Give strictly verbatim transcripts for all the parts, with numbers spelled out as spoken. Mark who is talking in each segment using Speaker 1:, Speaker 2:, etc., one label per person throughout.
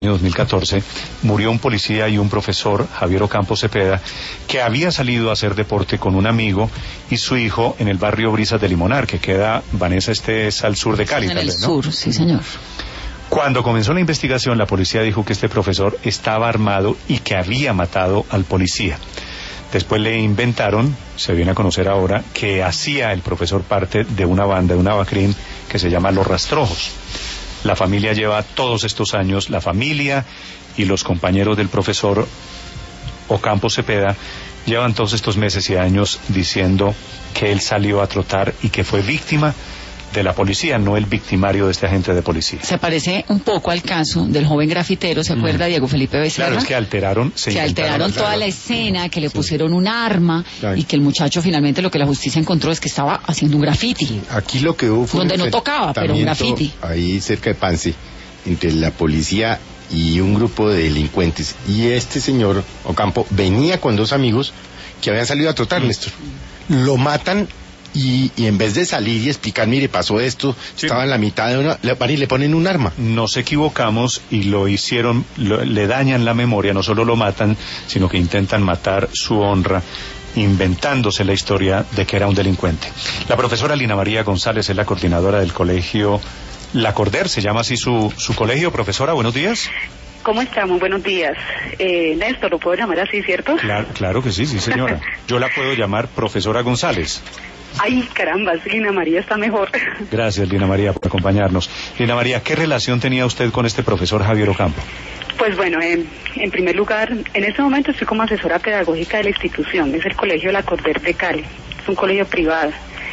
Speaker 1: dos mil catorce, murió un policía y un profesor, Javier Ocampo Cepeda, que había salido a hacer deporte con un amigo y su hijo en el barrio Brisas de Limonar, que queda, Vanessa, este es al sur de Cali,
Speaker 2: en
Speaker 1: tal
Speaker 2: el
Speaker 1: vez, ¿no?
Speaker 2: sur, sí, señor.
Speaker 1: Cuando comenzó la investigación, la policía dijo que este profesor estaba armado y que había matado al policía. Después le inventaron, se viene a conocer ahora, que hacía el profesor parte de una banda, de una bacrín que se llama Los Rastrojos. La familia lleva todos estos años, la familia y los compañeros del profesor Ocampo Cepeda llevan todos estos meses y años diciendo que él salió a trotar y que fue víctima de la policía, no el victimario de este agente de policía.
Speaker 2: Se parece un poco al caso del joven grafitero, ¿se acuerda, mm. Diego Felipe Becerra?
Speaker 1: Claro, es que alteraron, se,
Speaker 2: se alteraron toda
Speaker 1: claro.
Speaker 2: la escena, que le pusieron un arma,
Speaker 3: claro.
Speaker 2: y que el muchacho finalmente lo que la justicia encontró es que estaba haciendo un grafiti.
Speaker 3: Sí. Aquí lo que hubo fue
Speaker 2: donde no tocaba, pero un grafiti.
Speaker 3: Ahí cerca de Pance, entre la policía y un grupo de delincuentes. Y este señor Ocampo venía con dos amigos que habían salido a trotar, mm. Néstor. Lo matan. Y, y en vez de salir y explicar, mire, pasó esto, sí. estaba en la mitad de una, le, y le ponen un arma.
Speaker 1: Nos equivocamos y lo hicieron, lo, le dañan la memoria, no solo lo matan, sino que intentan matar su honra, inventándose la historia de que era un delincuente. La profesora Lina María González es la coordinadora del colegio La Corder, se llama así su, su colegio. Profesora, buenos días.
Speaker 4: ¿Cómo estamos? Buenos días. Eh, Néstor, ¿lo puedo llamar así, cierto?
Speaker 1: Claro, claro que sí, sí, señora. Yo la puedo llamar profesora González.
Speaker 4: Ay, caramba, Lina María está mejor.
Speaker 1: Gracias, Lina María, por acompañarnos. Lina María, ¿qué relación tenía usted con este profesor Javier Ocampo?
Speaker 4: Pues bueno, eh, en primer lugar, en este momento estoy como asesora pedagógica de la institución, es el Colegio La Corder de Cali, es un colegio privado.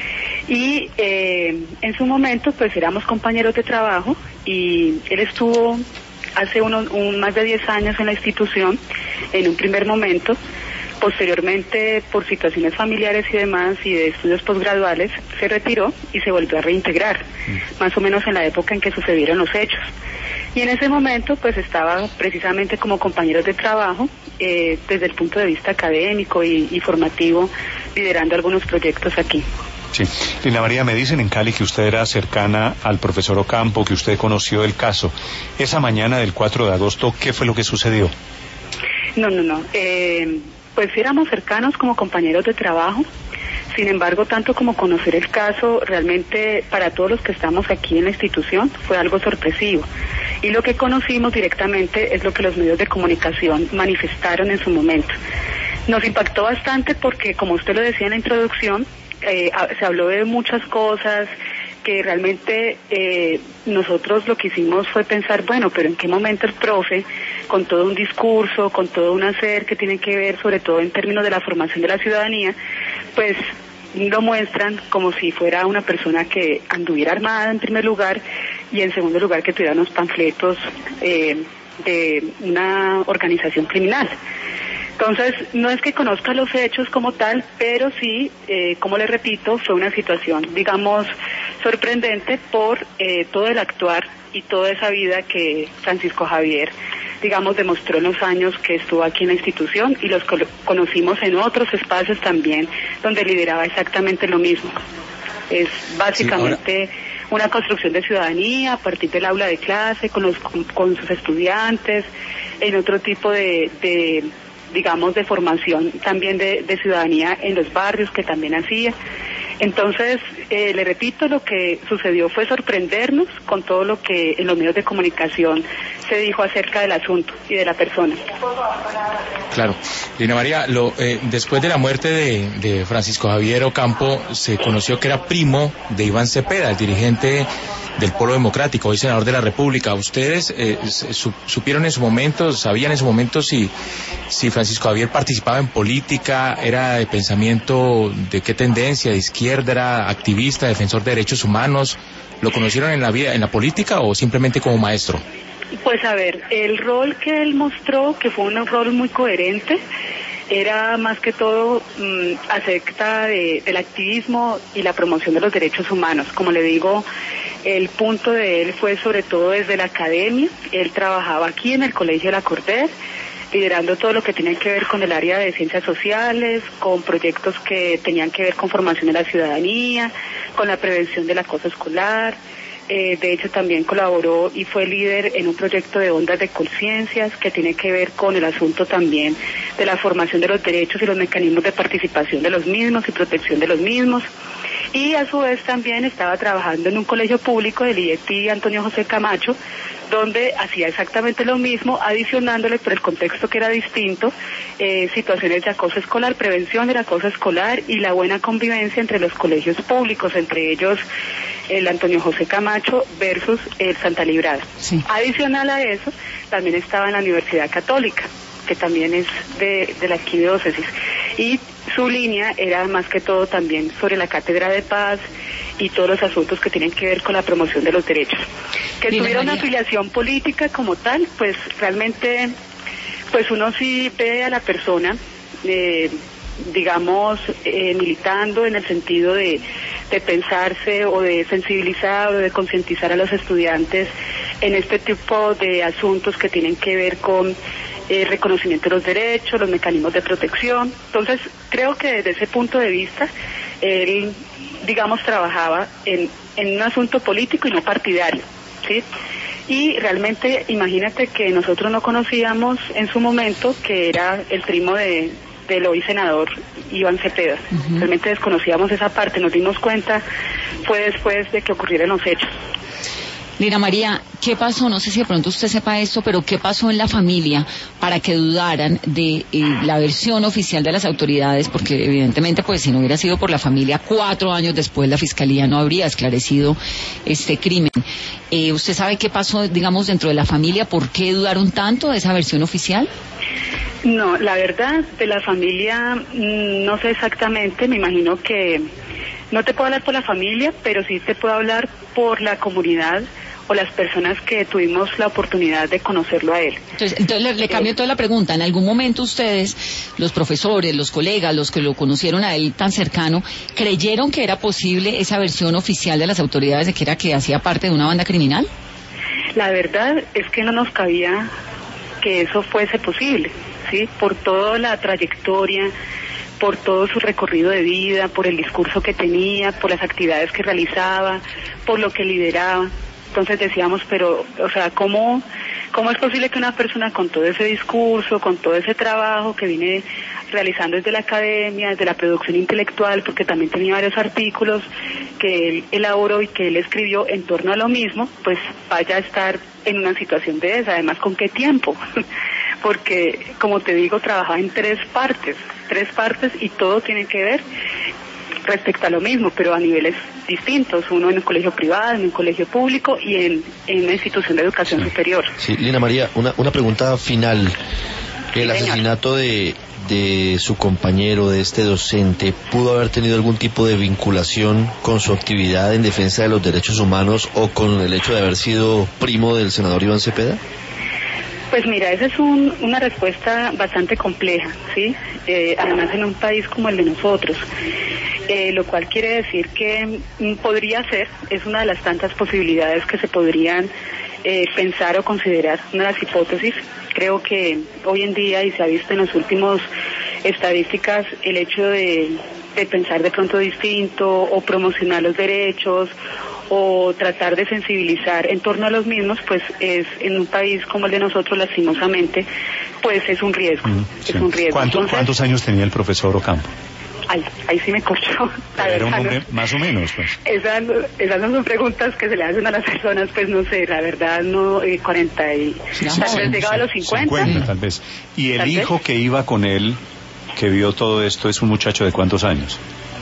Speaker 4: Y eh, en su momento, pues éramos compañeros de trabajo y él estuvo hace unos, un, más de diez años en la institución, en un primer momento. Posteriormente, por situaciones familiares y demás y de estudios posgraduales, se retiró y se volvió a reintegrar, mm. más o menos en la época en que sucedieron los hechos. Y en ese momento, pues estaba precisamente como compañeros de trabajo, eh, desde el punto de vista académico y, y formativo, liderando algunos proyectos aquí.
Speaker 1: Sí. Lina María, me dicen en Cali que usted era cercana al profesor Ocampo, que usted conoció el caso. Esa mañana del cuatro de agosto, ¿qué fue lo que sucedió?
Speaker 4: No, no, no. Eh... Pues éramos cercanos como compañeros de trabajo, sin embargo, tanto como conocer el caso, realmente para todos los que estamos aquí en la institución fue algo sorpresivo. Y lo que conocimos directamente es lo que los medios de comunicación manifestaron en su momento. Nos impactó bastante porque, como usted lo decía en la introducción, eh, se habló de muchas cosas que realmente eh, nosotros lo que hicimos fue pensar, bueno, pero en qué momento el profe, con todo un discurso, con todo un hacer que tiene que ver sobre todo en términos de la formación de la ciudadanía, pues lo muestran como si fuera una persona que anduviera armada en primer lugar y en segundo lugar que tuviera unos panfletos eh, de una organización criminal. Entonces, no es que conozca los hechos como tal, pero sí, eh, como le repito, fue una situación, digamos, sorprendente por eh, todo el actuar y toda esa vida que Francisco Javier, digamos, demostró en los años que estuvo aquí en la institución y los conocimos en otros espacios también, donde lideraba exactamente lo mismo. Es básicamente sí, ahora... una construcción de ciudadanía a partir del aula de clase, con, los, con, con sus estudiantes, en otro tipo de... de digamos, de formación también de, de ciudadanía en los barrios que también hacía. Entonces, eh, le repito, lo que sucedió fue sorprendernos con todo lo que en los medios de comunicación se dijo acerca del asunto y de la persona.
Speaker 5: Claro. Lina María, lo, eh, después de la muerte de, de Francisco Javier Ocampo, se conoció que era primo de Iván Cepeda, el dirigente del Polo Democrático, hoy senador de la República. ¿Ustedes eh, su, supieron en su momento, sabían en su momento si, si Francisco Javier participaba en política, era de pensamiento de qué tendencia, de izquierda, era activista, defensor de derechos humanos? ¿Lo conocieron en la vida, en la política o simplemente como maestro?
Speaker 4: Pues a ver, el rol que él mostró, que fue un rol muy coherente, era más que todo mmm, acerca de, del activismo y la promoción de los derechos humanos. Como le digo, el punto de él fue sobre todo desde la academia. Él trabajaba aquí en el Colegio La Corder, liderando todo lo que tiene que ver con el área de ciencias sociales, con proyectos que tenían que ver con formación de la ciudadanía, con la prevención del acoso escolar, Eh, de hecho, también colaboró y fue líder en un proyecto de ondas de conciencias que tiene que ver con el asunto también de la formación de los derechos y los mecanismos de participación de los mismos y protección de los mismos. Y a su vez también estaba trabajando en un colegio público del I E T Antonio José Camacho, donde hacía exactamente lo mismo, adicionándole, por el contexto que era distinto, eh, situaciones de acoso escolar, prevención del acoso escolar y la buena convivencia entre los colegios públicos, entre ellos el Antonio José Camacho versus el Santa Librada.
Speaker 2: Sí.
Speaker 4: Adicional a eso, también estaba en la Universidad Católica, que también es de, de la arquidiócesis, y su línea era más que todo también sobre la Cátedra de Paz y todos los asuntos que tienen que ver con la promoción de los derechos. Que
Speaker 2: Lina
Speaker 4: tuviera una
Speaker 2: María.
Speaker 4: afiliación política como tal, pues realmente, pues uno sí ve a la persona, eh, digamos, eh, militando en el sentido de, de pensarse o de sensibilizar o de concientizar a los estudiantes en este tipo de asuntos que tienen que ver con eh, reconocimiento de los derechos, los mecanismos de protección. Entonces, creo que desde ese punto de vista, él, digamos, trabajaba en, en un asunto político y no partidario, ¿sí? Y realmente, imagínate que nosotros no conocíamos en su momento que era el primo de del hoy senador Iván Cepeda. Uh-huh. Realmente desconocíamos esa parte, nos dimos cuenta fue después de que ocurrieron los hechos.
Speaker 2: Lina María, ¿qué pasó? No sé si de pronto usted sepa esto, pero ¿qué pasó en la familia para que dudaran de eh, la versión oficial de las autoridades? Porque evidentemente, pues si no hubiera sido por la familia, cuatro años después la Fiscalía no habría esclarecido este crimen. Eh, ¿Usted sabe qué pasó, digamos, dentro de la familia? ¿Por qué dudaron tanto de esa versión oficial?
Speaker 4: No, la verdad, de la familia mmm, no sé exactamente, me imagino que no te puedo hablar por la familia, pero sí te puedo hablar por la comunidad o las personas que tuvimos la oportunidad de conocerlo a él.
Speaker 2: Entonces, entonces le, le cambio toda la pregunta. ¿En algún momento ustedes, los profesores, los colegas, los que lo conocieron a él tan cercano, creyeron que era posible esa versión oficial de las autoridades de que era que hacía parte de una banda criminal?
Speaker 4: La verdad es que no nos cabía que eso fuese posible, ¿sí? Por toda la trayectoria, por todo su recorrido de vida, por el discurso que tenía, por las actividades que realizaba, por lo que lideraba. Entonces decíamos, pero, o sea, ¿cómo, cómo es posible que una persona con todo ese discurso, con todo ese trabajo que viene realizando desde la academia, desde la producción intelectual, porque también tenía varios artículos que él elaboró y que él escribió en torno a lo mismo, pues vaya a estar en una situación de esa? Además, ¿con qué tiempo? Porque, como te digo, trabajaba en tres partes, tres partes y todo tiene que ver respecto a lo mismo, pero a niveles distintos, uno en un colegio privado, en un colegio público y en, en una institución de educación
Speaker 6: sí.
Speaker 4: superior.
Speaker 6: Sí, Lina María, una, una pregunta final.
Speaker 4: Sí,
Speaker 6: el
Speaker 4: señor.
Speaker 6: asesinato de, de su compañero, de este docente, ¿pudo haber tenido algún tipo de vinculación con su actividad en defensa de los derechos humanos o con el hecho de haber sido primo del senador Iván Cepeda?
Speaker 4: Pues mira, esa es un, una respuesta bastante compleja, ¿sí? Eh, además en un país como el de nosotros, eh, lo cual quiere decir que mm, podría ser, es una de las tantas posibilidades que se podrían eh, pensar o considerar, una de las hipótesis. Creo que hoy en día, y se ha visto en las últimas estadísticas, el hecho de, de pensar de pronto distinto o promocionar los derechos o tratar de sensibilizar en torno a los mismos, pues es en un país como el de nosotros, lastimosamente, pues es un riesgo, mm, sí. es un riesgo.
Speaker 1: ¿Cuánto, Entonces, ¿Cuántos años tenía el profesor Ocampo?
Speaker 4: Ay, ahí sí me corchó.
Speaker 1: Era un hombre, más o menos, pues.
Speaker 4: Esas, esas no son preguntas que se le hacen a las personas, pues no sé, la verdad, no, eh, cuarenta y...
Speaker 1: Sí,
Speaker 4: tal
Speaker 1: sí,
Speaker 4: vez
Speaker 1: sí,
Speaker 4: llegaba a los cincuenta.
Speaker 1: cincuenta, tal vez. ¿Y el
Speaker 4: ¿Tal
Speaker 1: hijo
Speaker 4: vez?
Speaker 1: que iba con él, que vio todo esto, es un muchacho de cuántos años?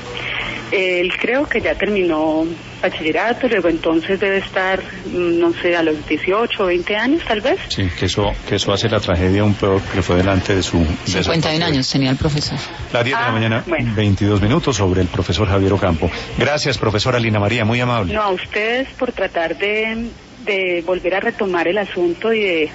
Speaker 4: Él creo que ya terminó bachillerato, luego entonces debe estar, no sé, a los dieciocho o veinte años tal vez.
Speaker 1: Sí, que eso que eso hace la tragedia aún peor que fue delante de su... De
Speaker 2: cincuenta y uno años tenía el profesor.
Speaker 1: Las diez de
Speaker 4: Ah,
Speaker 1: la mañana,
Speaker 4: bueno.
Speaker 1: veintidós minutos sobre el profesor Javier Ocampo. Gracias, profesora Lina María, muy amable.
Speaker 4: No, a ustedes por tratar de, de volver a retomar el asunto y de,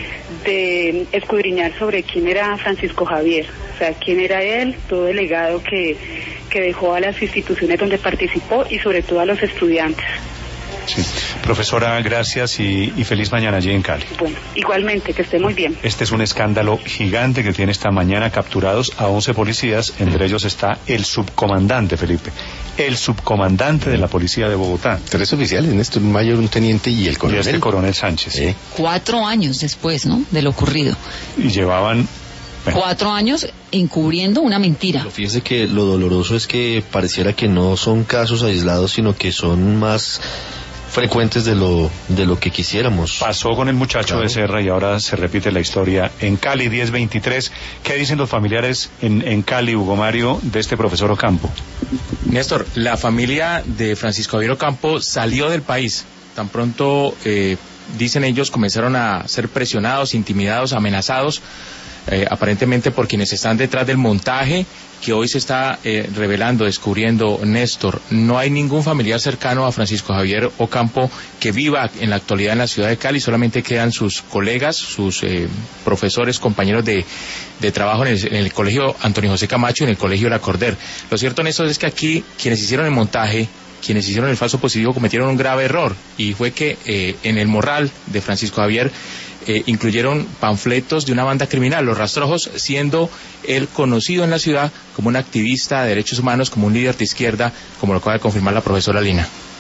Speaker 4: de escudriñar sobre quién era Francisco Javier, o sea, quién era él, todo el legado que, que dejó a las instituciones donde participó y sobre todo a los estudiantes.
Speaker 1: Sí. Profesora, gracias y, y feliz mañana allí en Cali.
Speaker 4: Bueno, igualmente, que esté muy bien.
Speaker 1: Este es un escándalo gigante que tiene esta mañana capturados a once policías, entre ellos está el subcomandante, Felipe. el subcomandante de la policía de Bogotá.
Speaker 3: Tres oficiales, Néstor, un mayor, un teniente y el coronel.
Speaker 1: Y este coronel Sánchez.
Speaker 3: ¿Eh?
Speaker 2: Cuatro años después, ¿no? De lo ocurrido.
Speaker 1: Y llevaban... Bueno.
Speaker 2: Cuatro años encubriendo una mentira.
Speaker 6: Pero fíjese que lo doloroso es que pareciera que no son casos aislados, sino que son más frecuentes de lo de lo que quisiéramos.
Speaker 1: Pasó con el muchacho claro. de Serra y ahora se repite la historia en Cali. Diez veintitrés. ¿Qué dicen los familiares en, en Cali, Hugo Mario, de este profesor Ocampo?
Speaker 5: Néstor, la familia de Francisco Javier Ocampo salió del país. Tan pronto, eh, dicen ellos, comenzaron a ser presionados, intimidados, amenazados, eh, aparentemente por quienes están detrás del montaje que hoy se está eh, revelando, descubriendo, Néstor. No hay ningún familiar cercano a Francisco Javier Ocampo que viva en la actualidad en la ciudad de Cali, solamente quedan sus colegas, sus eh, profesores, compañeros de, de trabajo en el, en el colegio Antonio José Camacho y en el colegio La Corder. Lo cierto, Néstor, es que aquí quienes hicieron el montaje, quienes hicieron el falso positivo, cometieron un grave error, y fue que eh, en el morral de Francisco Javier Eh, incluyeron panfletos de una banda criminal, Los Rastrojos, siendo él conocido en la ciudad como un activista de derechos humanos, como un líder de izquierda, como lo acaba de confirmar la profesora Lina.